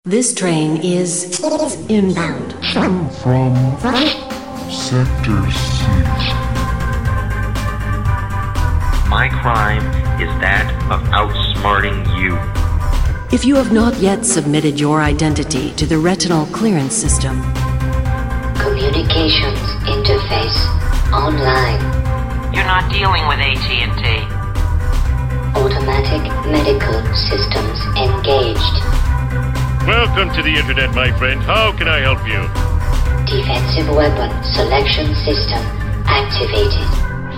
This train is inbound. From Sector C. My crime is that of outsmarting you. If you have not yet submitted your identity to the retinal clearance system, communications interface online. You're not dealing with AT&T. Automatic medical systems engaged. Welcome to the internet, my friend. How can I help you? Defensive weapon selection system activated.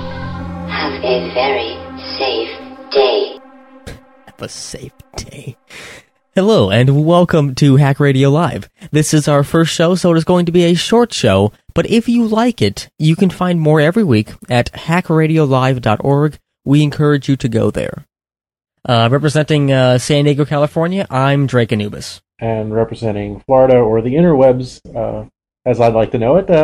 Have a very safe day. Have a safe day. Hello, and welcome to Hack Radio Live. This is our first show, so it is going to be a short show, but if you like it, you can find more every week at hackradiolive.org. We encourage you to go there. Representing San Diego, California, I'm Drake Anubis. And representing Florida, or the interwebs, as I'd like to know it,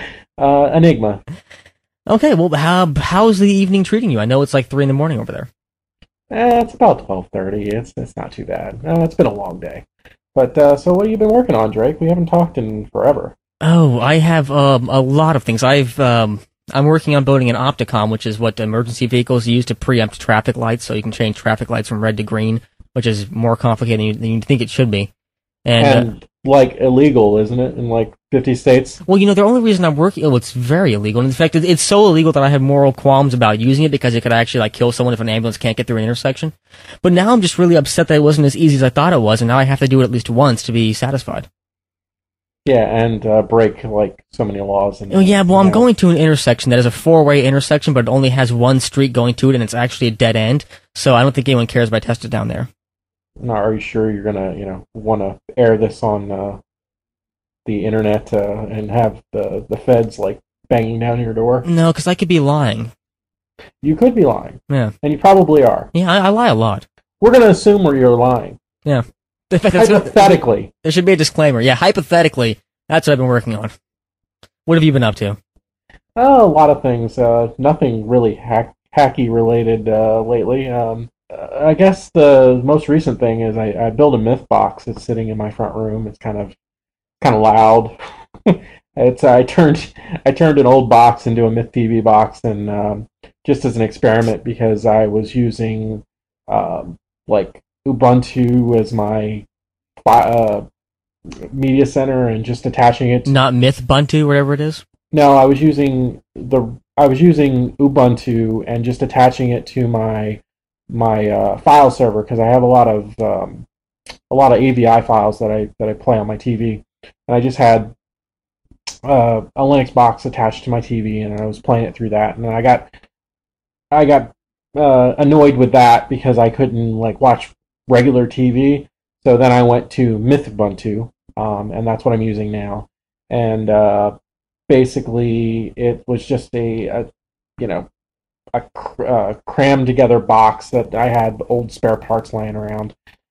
Enigma. Okay, well, how's the evening treating you? I know it's like 3 in the morning over there. It's about 12:30. It's not too bad. It's been a long day. But, so what have you been working on, Drake? We haven't talked in forever. Oh, I have a lot of things. I'm working on building an Opticom, which is what emergency vehicles use to preempt traffic lights, so you can change traffic lights from red to green, which is more complicated than you think it should be. And like, illegal, isn't it, in, like, 50 states? Well, the only reason I'm working... Oh, it's very illegal. In fact, it's so illegal that I have moral qualms about using it because it could actually, like, kill someone if an ambulance can't get through an intersection. But now I'm just really upset that it wasn't as easy as I thought it was, and now I have to do it at least once to be satisfied. Yeah, and break, like, so many laws. Oh, yeah, well, I'm going to an intersection that is a four-way intersection, but it only has one street going to it, and it's actually a dead end, so I don't think anyone cares if I test it down there. Now, are you sure you're gonna, want to air this on the internet and have the feds, like, banging down your door? No, because I could be lying. You could be lying. Yeah. And you probably are. Yeah, I lie a lot. We're gonna assume you're lying. Yeah. Hypothetically. There should be a disclaimer. Yeah, hypothetically. That's what I've been working on. What have you been up to? A lot of things. Nothing really hacky related lately. I guess the most recent thing is I built a myth box. It's sitting in my front room. It's kind of loud. I turned an old box into a Myth TV box, and just as an experiment, because I was using like Ubuntu as my media center and just attaching it. Not Mythbuntu, whatever it is. No, I was using Ubuntu and just attaching it to my file server, because I have a lot of AVI files that I play on my TV, and I just had a Linux box attached to my TV, and I was playing it through that, and then I got annoyed with that because I couldn't, like, watch regular TV, so then I went to Mythbuntu, and that's what I'm using now, and basically it was just a crammed together box that I had old spare parts laying around,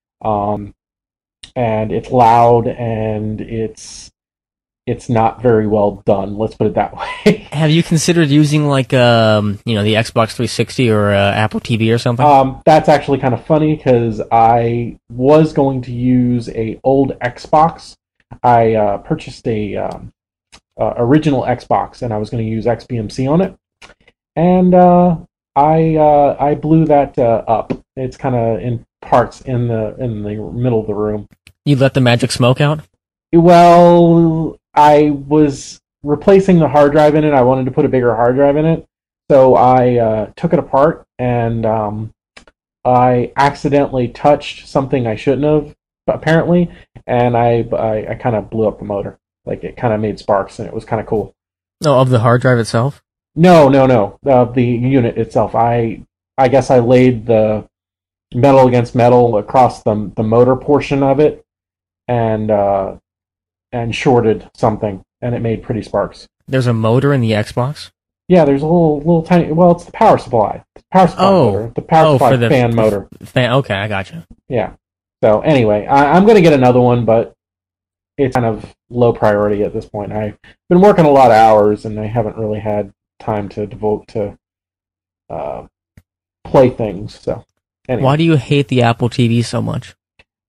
and it's loud, and it's not very well done, let's put it that way. Have you considered using, like, the Xbox 360 or Apple TV or something? That's actually kind of funny, because I was going to use a old Xbox. I purchased a original Xbox, and I was going to use XBMC on it. And I blew that up. It's kind of in parts in the middle of the room. You let the magic smoke out? Well, I was replacing the hard drive in it. I wanted to put a bigger hard drive in it, so I took it apart, and I accidentally touched something I shouldn't have, apparently, and I kind of blew up the motor. Like, it kind of made sparks, and it was kind of cool. Oh, of the hard drive itself? No. The unit itself. I guess I laid the metal against metal across the motor portion of it, and shorted something, and it made pretty sparks. There's a motor in the Xbox? Yeah, there's a little tiny. Well, it's the power supply. Motor. The power supply for the fan motor. Okay, I gotcha. Yeah. So anyway, I'm going to get another one, but it's kind of low priority at this point. I've been working a lot of hours, and I haven't really had time to devote to play things. So, anyway. Why do you hate the Apple TV so much?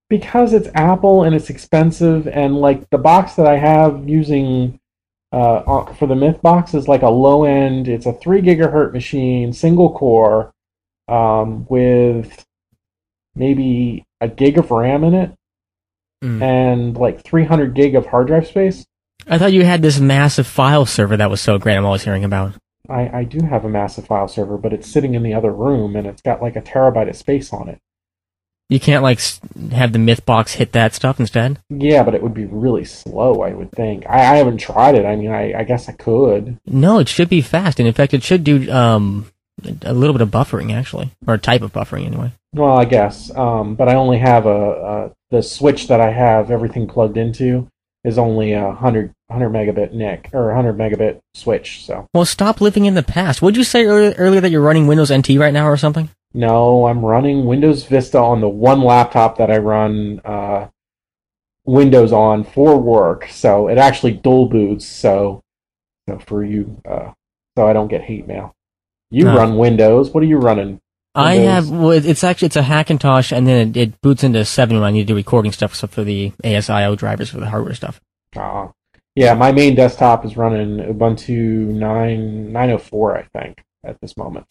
because it's Apple and it's expensive, and like the box that I have using for the Myth box is like a low end. It's a 3 gigahertz machine, single core, with maybe a gig of RAM in it, and like 300 gig of hard drive space. I thought you had this massive file server that was so great. I'm always hearing about. I do have a massive file server, but it's sitting in the other room, and it's got like a terabyte of space on it. You can't like have the Myth box hit that stuff instead? Yeah, but it would be really slow, I would think. I haven't tried it. I mean, I guess I could. No, it should be fast, and in fact, it should do a little bit of buffering actually, or a type of buffering anyway. Well, I guess, but I only have the switch that I have everything plugged into is only a 100 megabit NIC or 100 megabit switch. So. Well, stop living in the past. Would you say earlier that you're running Windows NT right now or something? No, I'm running Windows Vista on the one laptop that I run Windows on for work. So it actually dual boots. So for you, so I don't get hate mail. You run Windows. What are you running? I have. Well, it's a Hackintosh, and then it boots into 7 when I need to do recording stuff for the ASIO drivers for the hardware stuff. Yeah, my main desktop is running Ubuntu 9.04, I think, at this moment.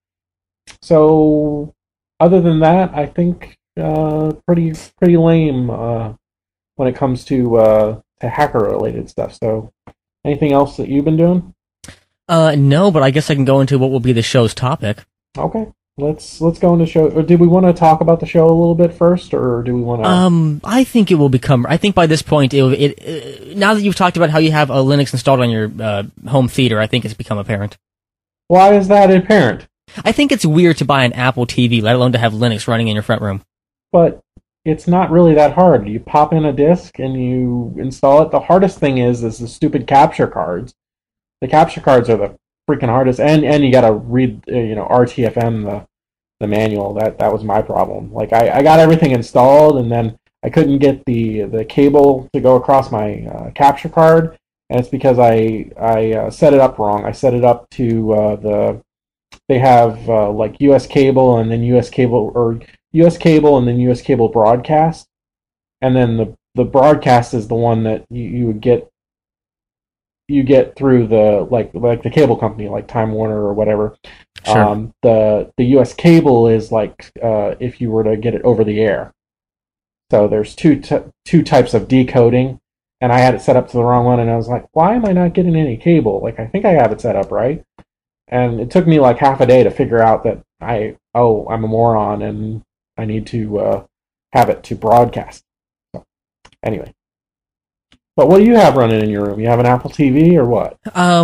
So other than that, I think pretty lame when it comes to hacker related stuff. So anything else that you've been doing? No, but I guess I can go into what will be the show's topic. Okay. Let's go into show. Or did we want to talk about the show a little bit first, or do we want to? I think it will become. I think by this point, now that you've talked about how you have a Linux installed on your home theater, I think it's become apparent. Why is that apparent? I think it's weird to buy an Apple TV, let alone to have Linux running in your front room. But it's not really that hard. You pop in a disk and you install it. The hardest thing is the stupid capture cards. The capture cards are the freaking hardest, and you got to read RTFM the manual. That was my problem. Like I got everything installed, and then I couldn't get the cable to go across my capture card, and it's because I set it up wrong. I set it up to they have like US cable and then US cable, or US cable and then US cable broadcast, and then the broadcast is the one that you would get. You get through the like the cable company, like Time Warner or whatever. Sure. The US cable is like if you were to get it over the air. So there's two types of decoding, and I had it set up to the wrong one, and I was like, why am I not getting any cable? Like I think I have it set up right, and it took me like half a day to figure out that I'm a moron and I need to have it to broadcast. So anyway. But what do you have running in your room? You have an Apple TV or what?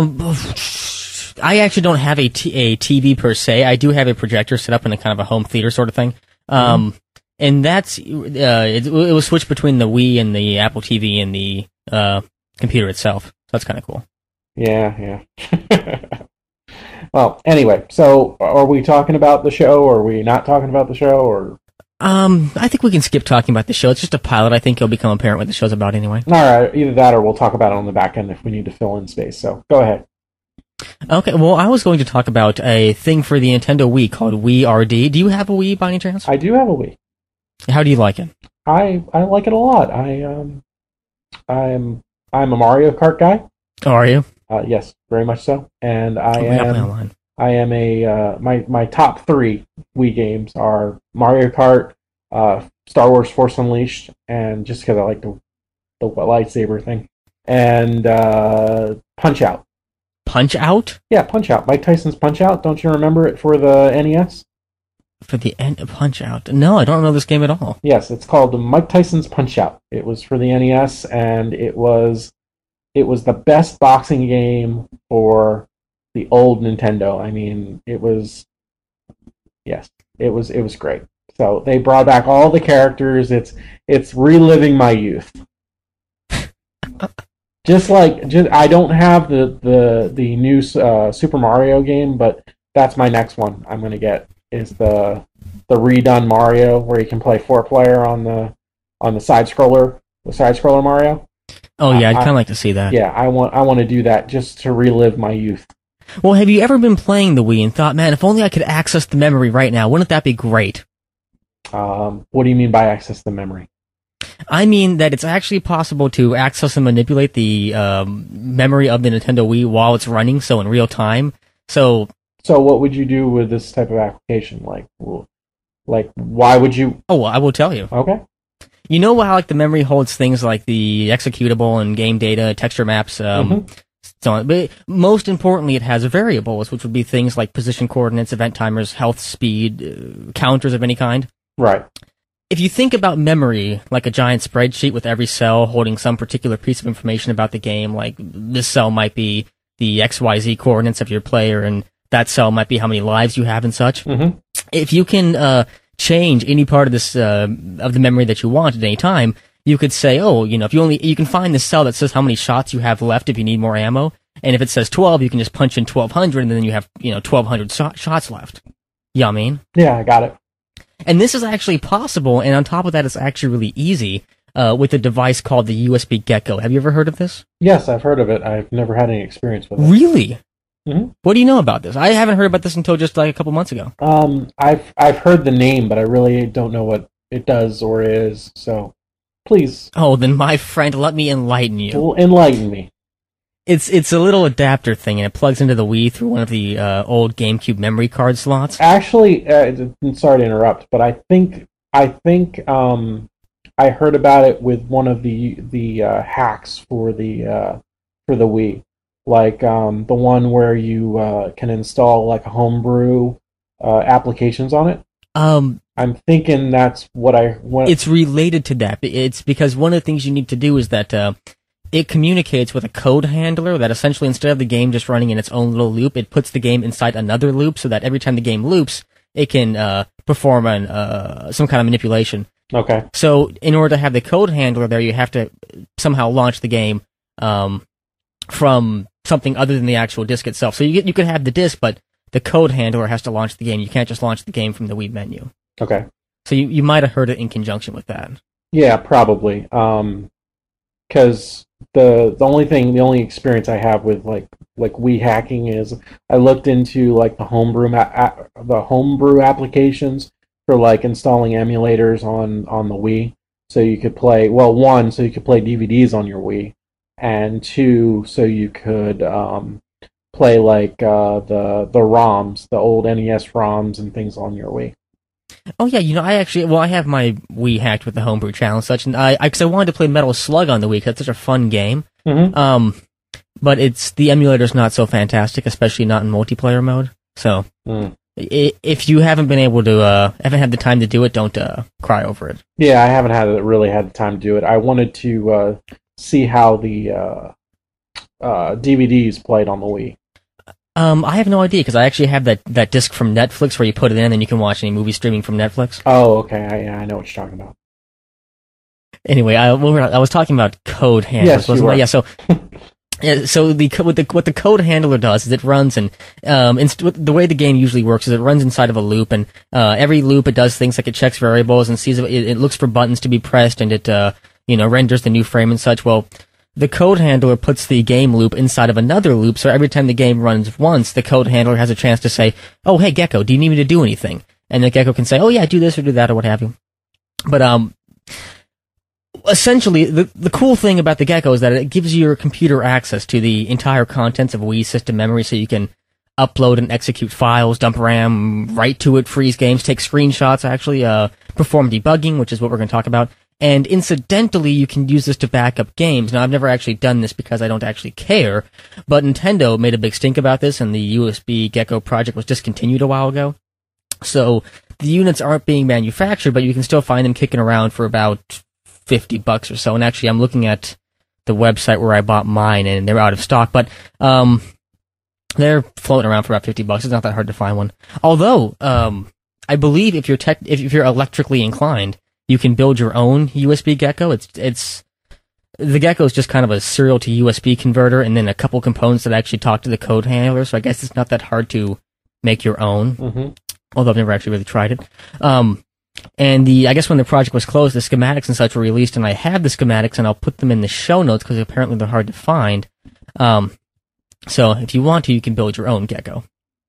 I actually don't have a TV per se. I do have a projector set up in a kind of a home theater sort of thing. And that's it was switched between the Wii and the Apple TV and the computer itself. So that's kind of cool. Yeah. Well, anyway, so are we talking about the show, or are we not talking about the show, or? I think we can skip talking about the show. It's just a pilot. I think it'll become apparent what the show's about anyway. All right, either that or we'll talk about it on the back end if we need to fill in space. So go ahead. Okay, well, I was going to talk about a thing for the Nintendo Wii called Wii RD. Do you have a Wii by any chance? I do have a Wii. How do you like it? I like it a lot. I'm a Mario Kart guy. Oh, are you? Yes, very much so. And I am a my top 3 Wii games are Mario Kart, Star Wars Force Unleashed, and just because I like the lightsaber thing, and Punch Out. Punch Out? Yeah, Punch Out. Mike Tyson's Punch Out. Don't you remember it for the NES? For the Punch Out? No, I don't know this game at all. Yes, it's called Mike Tyson's Punch Out. It was for the NES, and it was the best boxing game for the old Nintendo. I mean, it was great. So they brought back all the characters. It's reliving my youth. I don't have the new Super Mario game, but that's my next one I'm going to get, is the redone Mario where you can play 4-player on the side scroller Mario. Oh yeah, I'd kind of like to see that. Yeah, I want to do that just to relive my youth. Well, have you ever been playing the Wii and thought, man, if only I could access the memory right now, wouldn't that be great? What do you mean by access the memory? I mean that it's actually possible to access and manipulate the memory of the Nintendo Wii while it's running, so in real time. So what would you do with this type of application? Like why would you? Oh, well, I will tell you. Okay. You know how like the memory holds things like the executable and game data, texture maps, so on. But most importantly, it has variables, which would be things like position coordinates, event timers, health, speed, counters of any kind. Right. If you think about memory like a giant spreadsheet with every cell holding some particular piece of information about the game, like this cell might be the XYZ coordinates of your player, and that cell might be how many lives you have and such. Mm-hmm. If you can change any part of this of the memory that you want at any time, you could say, oh, if you can find the cell that says how many shots you have left if you need more ammo, and if it says 12, you can just punch in 1200, and then you have 1200 shots left. You know what I mean? Yeah, I got it. And this is actually possible, and on top of that, it's actually really easy with a device called the USB Gecko. Have you ever heard of this? Yes, I've heard of it. I've never had any experience with it. Really? Mm-hmm. What do you know about this? I haven't heard about this until just like a couple months ago. I've heard the name, but I really don't know what it does or is. So, please. Oh, then my friend, let me enlighten you. Well, enlighten me. It's a little adapter thing, and it plugs into the Wii through one of the old GameCube memory card slots. Actually, sorry to interrupt, but I think I heard about it with one of the hacks for the Wii, like the one where you can install like a homebrew applications on it. I'm thinking that's what It's related to that. It's because one of the things you need to do is that it communicates with a code handler that essentially, instead of the game just running in its own little loop, it puts the game inside another loop so that every time the game loops, it can perform some kind of manipulation. Okay. So in order to have the code handler there, you have to somehow launch the game from something other than the actual disk itself. So you could have the disk, but the code handler has to launch the game. You can't just launch the game from the Wii menu. Okay. So you might have heard it in conjunction with that. Yeah, probably. Because the only experience I have with like Wii hacking is I looked into like the homebrew applications for like installing emulators on the Wii, so you could play so you could play DVDs on your Wii, and 2, so you could play like the ROMs, the old NES ROMs and things on your Wii. Oh yeah, I have my Wii hacked with the homebrew channel and such, and because I wanted to play Metal Slug on the Wii because it's such a fun game. Mm-hmm. But the emulator's not so fantastic, especially not in multiplayer mode. So if you haven't been able to, haven't had the time to do it, don't cry over it. Yeah, I haven't really had the time to do it. I wanted to see how the DVDs played on the Wii. I have no idea, because I actually have that disc from Netflix where you put it in and then you can watch any movie streaming from Netflix. Oh, okay. I know what you're talking about. Anyway, I was talking about code handlers, wasn't I? Yeah, so what the code handler does is it runs, and the way the game usually works is it runs inside of a loop, and every loop it does things like it checks variables and sees it looks for buttons to be pressed, and it renders the new frame and such. Well, the code handler puts the game loop inside of another loop, so every time the game runs once, the code handler has a chance to say, oh, hey, Gecko, do you need me to do anything? And the Gecko can say, oh, yeah, do this or do that or what have you. But essentially, the cool thing about the Gecko is that it gives your computer access to the entire contents of Wii system memory, so you can upload and execute files, dump RAM, write to it, freeze games, take screenshots, actually perform debugging, which is what we're going to talk about. And incidentally, you can use this to back up games. Now, I've never actually done this because I don't actually care, but Nintendo made a big stink about this, and the USB Gecko project was discontinued a while ago. So the units aren't being manufactured, but you can still find them kicking around for about $50 or so. And actually, I'm looking at the website where I bought mine, and they're out of stock, but they're floating around for about $50. It's not that hard to find one. Although, I believe if you're electrically inclined, you can build your own USB Gecko. The Gecko is just kind of a serial to USB converter, and then a couple components that actually talk to the code handler. So I guess it's not that hard to make your own. Mm-hmm. Although I've never actually really tried it. And I guess when the project was closed, the schematics and such were released, and I have the schematics, and I'll put them in the show notes because apparently they're hard to find. So if you want to, you can build your own Gecko.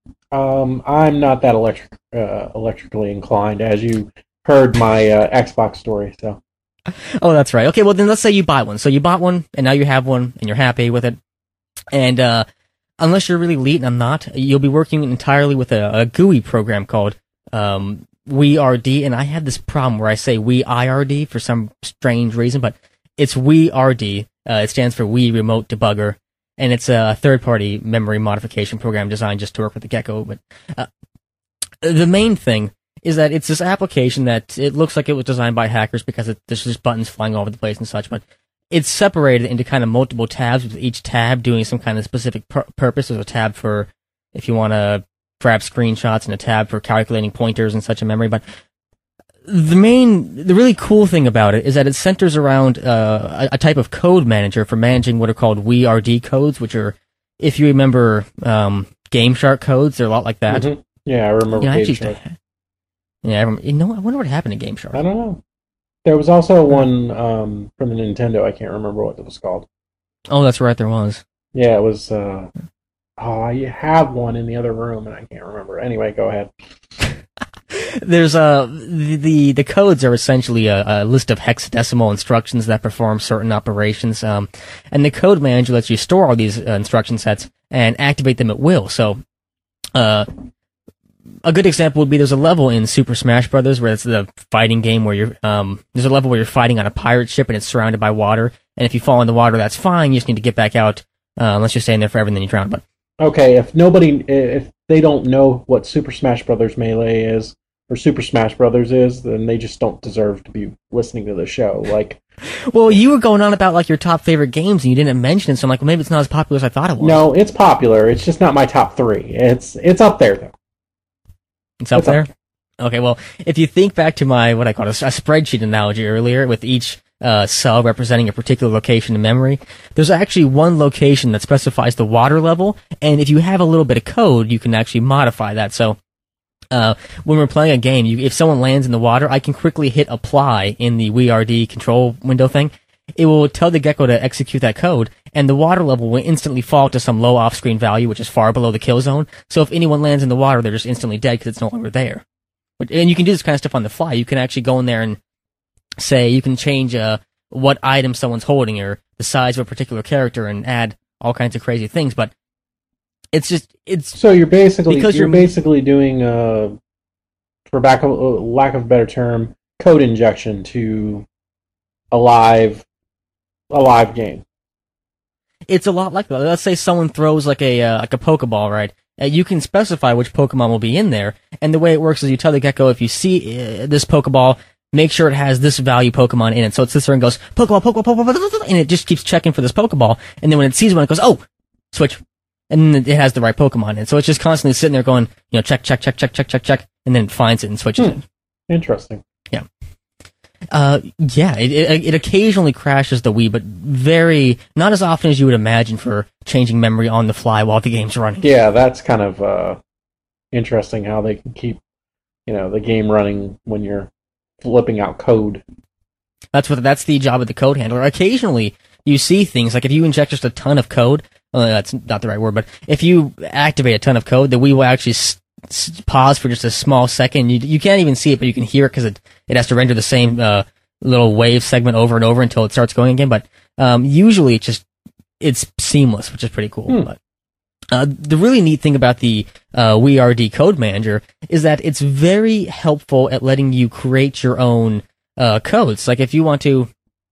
I'm not that electrically inclined, as you heard my Xbox story. So Oh, that's right. Okay, well then let's say you buy one. So you bought one, and now you have one, and you're happy with it. And unless you're really elite, and I'm not, you'll be working entirely with a GUI program called WeRD, and I have this problem where I say WeIRD for some strange reason, but it's WeRD. It stands for Wii Remote Debugger, and it's a third-party memory modification program designed just to work with the Gecko. But the main thing is that it's this application that it looks like it was designed by hackers because there's just buttons flying all over the place and such, but it's separated into kind of multiple tabs, with each tab doing some kind of specific purpose. There's a tab for if you want to grab screenshots and a tab for calculating pointers and such in memory. But the really cool thing about it is that it centers around a type of code manager for managing what are called WeRD codes, which are, if you remember, GameShark codes. They're a lot like that. Mm-hmm. Yeah, I remember GameShark. Yeah, I wonder what happened to GameShark. I don't know. There was also one from the Nintendo. I can't remember what it was called. Oh, that's right, there was. Yeah, it was. I have one in the other room, and I can't remember. Anyway, go ahead. There's the codes are essentially a list of hexadecimal instructions that perform certain operations, and the code manager lets you store all these instruction sets and activate them at will. So, a good example would be there's a level in Super Smash Brothers where it's the fighting game where you're there's a level where you're fighting on a pirate ship and it's surrounded by water, and if you fall in the water, that's fine. You just need to get back out unless you're staying there forever and then you drown. But okay, if they don't know what Super Smash Brothers Melee is or Super Smash Brothers is, then they just don't deserve to be listening to the show. Like, well, you were going on about like your top favorite games and you didn't mention it, so I'm like, well, maybe it's not as popular as I thought it was. No, it's popular. It's just not my top 3. It's up there though. It's up there? Okay, well, if you think back to my, what I call a spreadsheet analogy earlier, with each cell representing a particular location in memory, there's actually one location that specifies the water level, and if you have a little bit of code, you can actually modify that. So, when we're playing a game, if someone lands in the water, I can quickly hit apply in the WeRD control window thing. It will tell the Gecko to execute that code, and the water level will instantly fall to some low off-screen value, which is far below the kill zone. So if anyone lands in the water, they're just instantly dead because it's no longer there. And you can do this kind of stuff on the fly. You can actually go in there and say, you can change what item someone's holding or the size of a particular character and add all kinds of crazy things. But it's so you're basically doing, for lack of a better term, code injection to a live game. It's a lot like that. Let's say someone throws like a Pokeball, right? You can specify which Pokemon will be in there, and the way it works is you tell the Gecko, if you see this Pokeball, make sure it has this value Pokemon in it. So it sits there and goes, Pokeball, and it just keeps checking for this Pokeball, and then when it sees one, it goes, oh, switch. And then it has the right Pokemon in it. So it's just constantly sitting there going, check, and then it finds it and switches it. Interesting. Yeah. It occasionally crashes the Wii, but not as often as you would imagine for changing memory on the fly while the game's running. Yeah, that's kind of interesting how they can keep, the game running when you're flipping out code. That's the job of the code handler. Occasionally, you see things like if you inject just a ton of code. That's not the right word, but if you activate a ton of code, the Wii will actually pause for just a small second. You can't even see it, but you can hear it because it has to render the same little wave segment over and over until it starts going again. But usually it's seamless, which is pretty cool. But the really neat thing about the WeRD Code Manager is that it's very helpful at letting you create your own codes. Like if you want to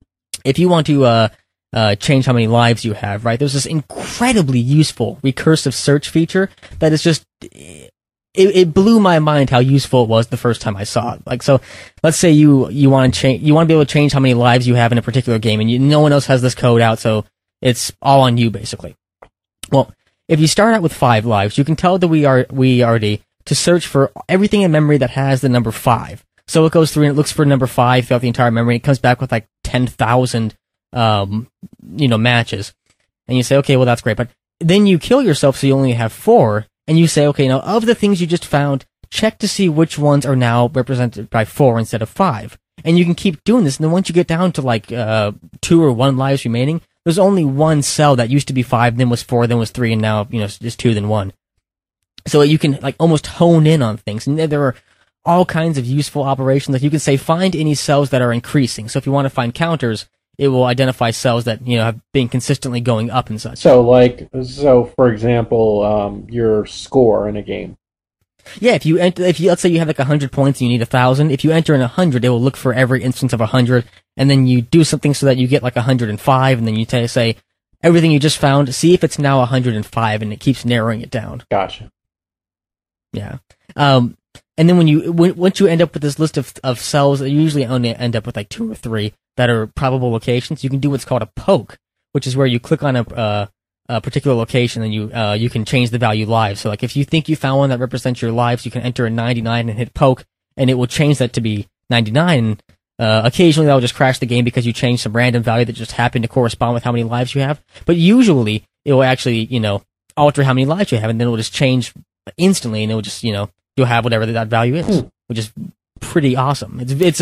change how many lives you have, right? There's this incredibly useful recursive search feature that is just it blew my mind how useful it was the first time I saw it. Like, so let's say you want to be able to change how many lives you have in a particular game, and no one else has this code out, so it's all on you basically. Well, if you start out with 5 lives, you can tell the WeRD to search for everything in memory that has the number 5. So it goes through and it looks for number 5 throughout the entire memory. And it comes back with like 10,000 matches, and you say, okay, well that's great, but then you kill yourself so you only have 4. And you say, okay, now of the things you just found, check to see which ones are now represented by 4 instead of 5. And you can keep doing this, and then once you get down to like 2 or 1 lives remaining, there's only one cell that used to be 5, then was 4, then was 3, and now, just 2, then 1. So you can like almost hone in on things. And there are all kinds of useful operations. Like you can say, find any cells that are increasing. So if you want to find counters, it will identify cells that, have been consistently going up and such. So for example, your score in a game. Yeah, if you let's say you have like 100 points and you need 1,000, if you enter in 100, it will look for every instance of 100, and then you do something so that you get like 105, and then you say, everything you just found, see if it's now 105, and it keeps narrowing it down. Gotcha. Yeah. And then once you end up with this list of cells, you usually only end up with like 2 or 3 that are probable locations. You can do what's called a poke, which is where you click on a particular location and you can change the value live. So like if you think you found one that represents your lives, you can enter a 99 and hit poke, and it will change that to be 99. Occasionally that will just crash the game because you changed some random value that just happened to correspond with how many lives you have. But usually it will actually, alter how many lives you have, and then it will just change instantly, and it will just, you'll have whatever that value is, which is pretty awesome. It's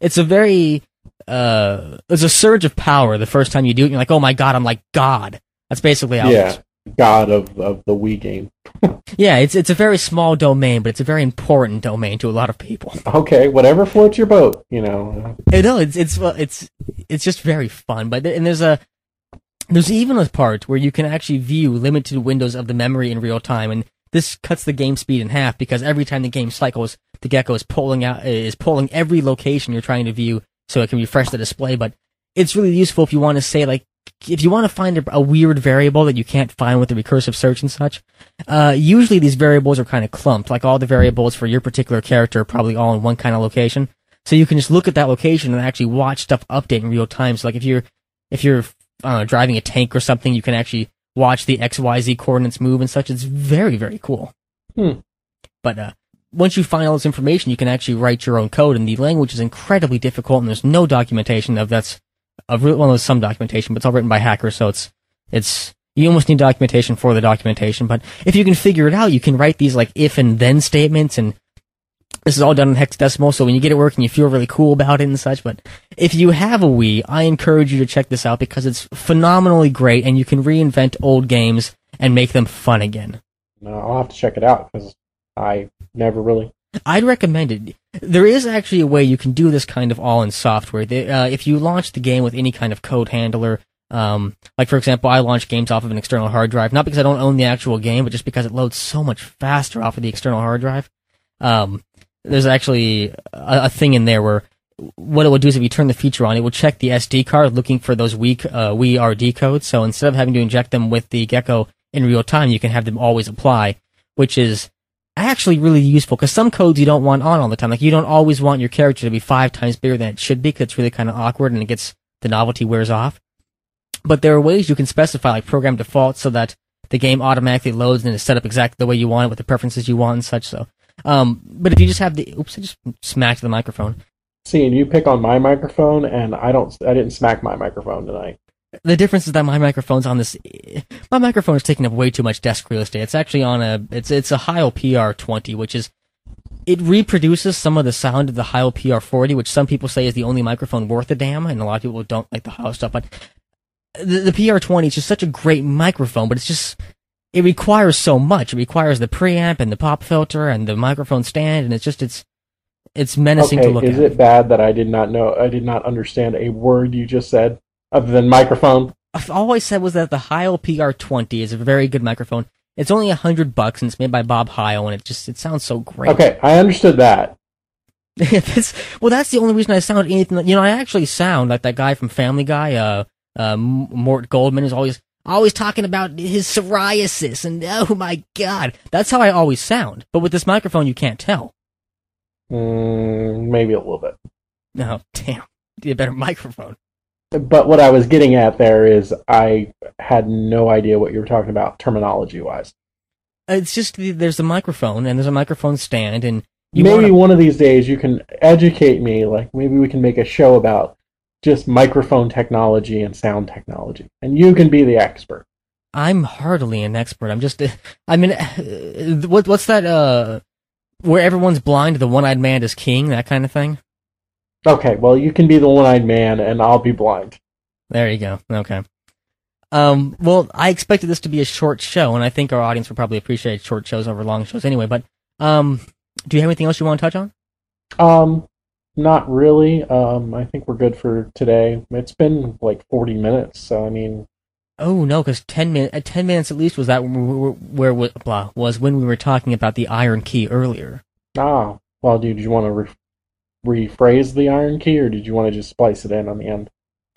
a surge of power the first time you do it. And you're like, oh my god, I'm like God. That's basically how it is. God of the Wii game. Yeah, it's a very small domain, but it's a very important domain to a lot of people. Okay, whatever floats your boat, No, it's just very fun. But there's even a part where you can actually view limited windows of the memory in real time, and this cuts the game speed in half because every time the game cycles, the gecko is pulling every location you're trying to view so it can refresh the display. But it's really useful if you want to say, like, if you want to find a weird variable that you can't find with the recursive search and such. Usually these variables are kind of clumped, like all the variables for your particular character are probably all in one kind of location. So you can just look at that location and actually watch stuff update in real time. So like if you're driving a tank or something, you can actually watch the XYZ coordinates move and such. It's very, very cool. But once you find all this information, you can actually write your own code, and the language is incredibly difficult, and there's no documentation of that's. There's some documentation, but it's all written by hackers, so it's you almost need documentation for the documentation. But if you can figure it out, you can write these like if and then statements, and this is all done in hexadecimal. So when you get it working, you feel really cool about it and such. But if you have a Wii, I encourage you to check this out because it's phenomenally great, and you can reinvent old games and make them fun again. No, I'll have to check it out because I never really. I'd recommend it. There is actually a way you can do this kind of all in software. If you launch the game with any kind of code handler, like for example, I launch games off of an external hard drive, not because I don't own the actual game, but just because it loads so much faster off of the external hard drive. There's actually a thing in there where what it would do is if you turn the feature on, it will check the SD card looking for those weak WiiRD codes. So instead of having to inject them with the Gecko in real time, you can have them always apply, which is actually really useful because some codes you don't want on all the time. Like you don't always want your character to be 5 times bigger than it should be because it's really kind of awkward and the novelty wears off. But there are ways you can specify like program default so that the game automatically loads and is set up exactly the way you want it with the preferences you want and such. So, but if you just have I just smacked the microphone. See, and you pick on my microphone, and I didn't smack my microphone tonight. The difference is that my microphone is taking up way too much desk real estate. It's actually on it's a Heil PR20, which is, it reproduces some of the sound of the Heil PR40, which some people say is the only microphone worth a damn, and a lot of people don't like the Heil stuff, but the PR20 is just such a great microphone, but it requires so much. It requires the preamp and the pop filter and the microphone stand, and it's menacing to look at. Is it bad that I did not understand a word you just said? Other than microphone? All I said was that the Heil PR20 is a very good microphone. It's only $100 and it's made by Bob Heil, and it sounds so great. Okay, I understood that. That's the only reason I sound anything. I actually sound like that guy from Family Guy, Mort Goldman, is always talking about his psoriasis, and oh my god, that's how I always sound. But with this microphone, you can't tell. Maybe a little bit. No, damn, need a better microphone. But what I was getting at there is I had no idea what you were talking about terminology-wise. It's just there's a microphone and there's a microphone stand, and maybe one of these days you can educate me. Like maybe we can make a show about just microphone technology and sound technology, and you can be the expert. I'm hardly an expert. What's that? Where everyone's blind, the one-eyed man is king. That kind of thing. Okay, well, you can be the one-eyed man, and I'll be blind. There you go. Okay. Well, I expected this to be a short show, and I think our audience would probably appreciate short shows over long shows anyway, but do you have anything else you want to touch on? Not really. I think we're good for today. It's been like 40 minutes, so I mean, Oh no, because 10 minutes at least was that was when we were talking about the Iron Key earlier. well, dude, did you want to rephrase the Iron Key, or did you want to just splice it in on the end?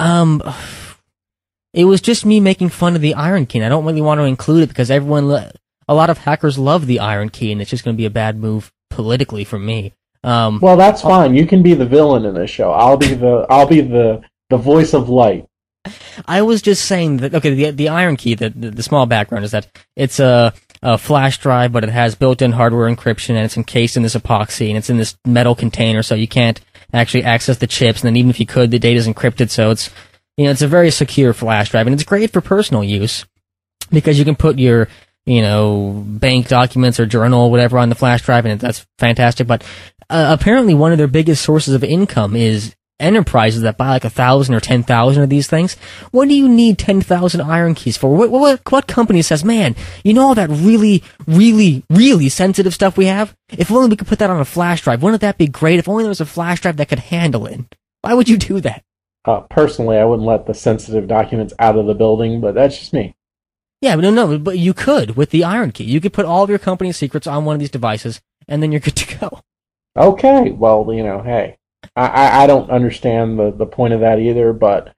It was just me making fun of the Iron Key, and I don't really want to include it because a lot of hackers love the Iron Key, and it's just going to be a bad move politically for me. Well, that's fine. You can be the villain in this show. I'll be the voice of light. I was just saying that, okay, the Iron Key, the small background is that it's a flash drive, but it has built-in hardware encryption, and it's encased in this epoxy, and it's in this metal container, so you can't actually access the chips, and then even if you could, the data's encrypted, so it's, it's a very secure flash drive, and it's great for personal use, because you can put your, bank documents or journal or whatever on the flash drive, and that's fantastic, but apparently one of their biggest sources of income is enterprises that buy like 1,000 or 10,000 of these things. What do you need 10,000 Iron Keys for? What company says, man, all that really, really, really sensitive stuff we have? If only we could put that on a flash drive, wouldn't that be great? If only there was a flash drive that could handle it. Why would you do that? Personally, I wouldn't let the sensitive documents out of the building, but that's just me. Yeah, but no, but you could with the Iron Key. You could put all of your company's secrets on one of these devices, and then you're good to go. Okay, well, hey. I don't understand the point of that either, but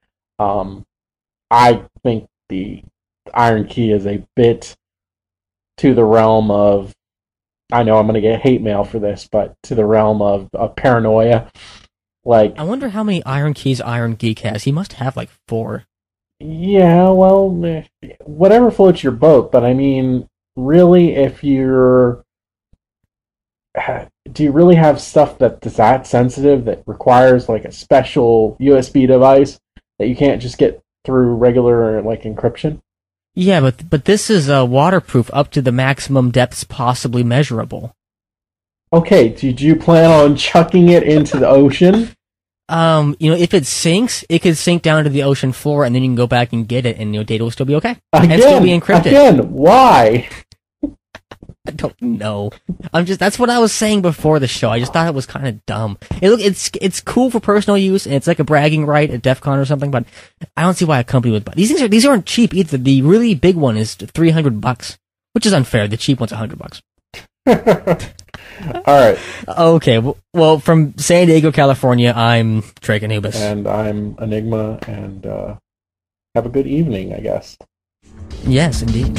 I think the Iron Key is a bit to the realm of, I know I'm going to get hate mail for this, but to the realm of paranoia. Like, I wonder how many Iron Keys Iron Geek has. He must have like 4. Yeah, well, whatever floats your boat, but I mean, really, if you're... Do you really have stuff that's that sensitive that requires like a special USB device that you can't just get through regular like encryption? Yeah, but this is waterproof up to the maximum depths possibly measurable. Okay, did you plan on chucking it into the ocean? If it sinks, it could sink down to the ocean floor, and then you can go back and get it, and data will still be okay. Again, and still be encrypted. Again, why? I don't know. That's what I was saying before the show. I just thought it was kind of dumb. It's cool for personal use, and it's like a bragging right at DEF CON or something, but I don't see why a company would buy these aren't cheap either. The really big one is $300, which is unfair. The cheap one's $100. All right. Okay. Well, from San Diego, California, I'm Drake Anubis. And I'm Enigma, and have a good evening, I guess. Yes, indeed.